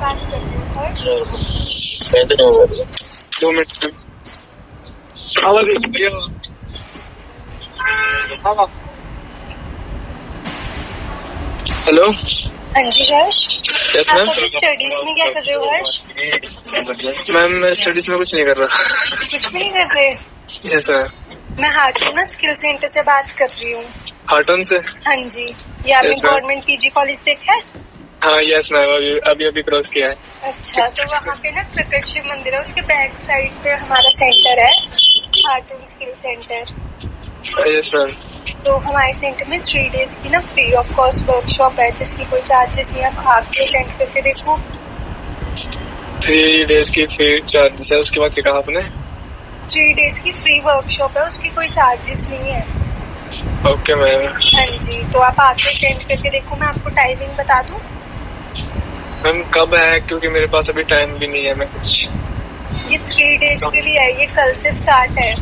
बात कर रही हूँ हर्ष। 2 मिनट। हेलो। हाँ जी हर्ष। यस आप मैम। अभी स्टडीज में क्या कर रहे हो हर्ष? मैम मैं स्टडीज में कुछ नहीं कर रहा। कुछ भी नहीं कर रहे? Yes ma'am. मैं हार्टन स्किल सेंटर से बात कर रही हूँ। हार्टन से? हाँ जी। ये आपने गवर्नमेंट पीजी कॉलेज देखा है? हाँ यस मैम, अभी क्रॉस किया है। अच्छा, तो वहाँ पे ना प्रकट शिव मंदिर है, उसके बैक साइड पे हमारा सेंटर है, Horton skill centre. Yes ma'am. तो हमारे सेंटर में 3 days की ना फ्री ऑफ कॉस्ट वर्कशॉप है, जिसकी कोई चार्जेस नहीं है। आप आके अटेंड करके देखो। 3 days की फ्री चार्जेस है, उसके बाद क्या कहा आपने? 3 days की फ्री वर्कशॉप है, उसकी कोई चार्जेस नहीं है। Okay ma'am. हाँ जी, तो आप आके अटेंड करके देखो। मैं आपको टाइमिंग बता दूं? मैम कब है, क्योंकि मेरे पास अभी टाइम भी नहीं है। मैं कुछ ये 3 days के लिए है, ये कल से स्टार्ट है।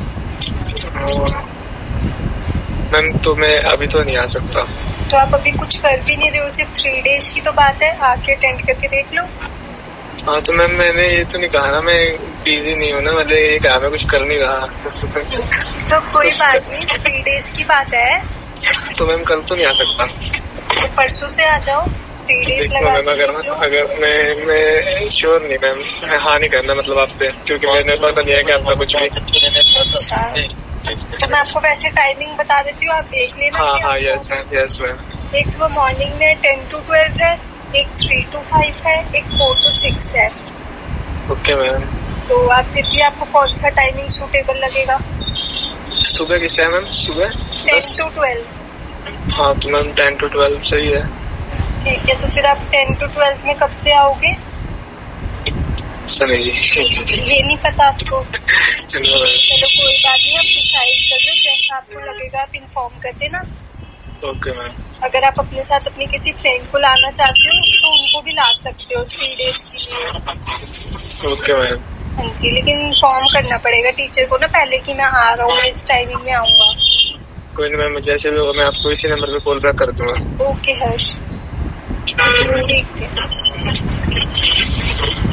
मैम तो मैं अभी तो नहीं आ सकता। तो आप अभी कुछ कर भी नहीं रहे हो, सिर्फ 3 days की तो बात है, आके अटेंड करके देख लो। हाँ तो मैम मैंने ये तो नहीं कहा ना, मैं बिजी नहीं हूँ ना, मतलब ये कहा मैं कुछ कर नहीं रहा। तो कोई बात नहीं, 3 days की बात है। तो मैम कल तो नहीं आ सकता। तो परसों से आ जाओ, 3 days लगा। अगर मैं श्योर नहीं मैम, मैं हाँ नहीं करना मतलब आप पे, क्योंकि मैंने पता नहीं है कि आपका कुछ भी। अच्छा, तो मैं आपको वैसे टाइमिंग बता देती हूँ, आप देख लेना। हाँ यस मैम, यस मैम। एक सुबह मॉर्निंग में 10 to 12 है, एक 3 to 5 है, एक 4 to 6 है। Okay ma'am. तो आप फिर भी आपको कौन सा टाइमिंग सूटेबल लगेगा? सुबह किस टाइम मैम? सुबह 10 to 12। हाँ तो मैम 10 to 12 सही है। ठीक है, तो फिर आप 10 to 12 में कब से आओगे? सही जी। ये नहीं पता आपको? चलो कोई बात नहीं, आप डिसाइड कर लो, जैसा आपको लगेगा आप इन्फॉर्म कर देना। Okay ma'am. अगर आप अपने साथ अपने किसी फ्रेंड को लाना चाहते हो तो उनको भी ला सकते हो 3 days के लिए। Okay ma'am. हाँ जी, लेकिन इन्फॉर्म करना पड़ेगा टीचर को ना पहले कि मैं आ रहा हूँ, इस टाइमिंग में आऊंगा। कोई नहीं मैम, जैसे भी होगा मैं आपको इसी नंबर पे कॉल बैक कर दूंगा। ओके हर्ष, ठीक है।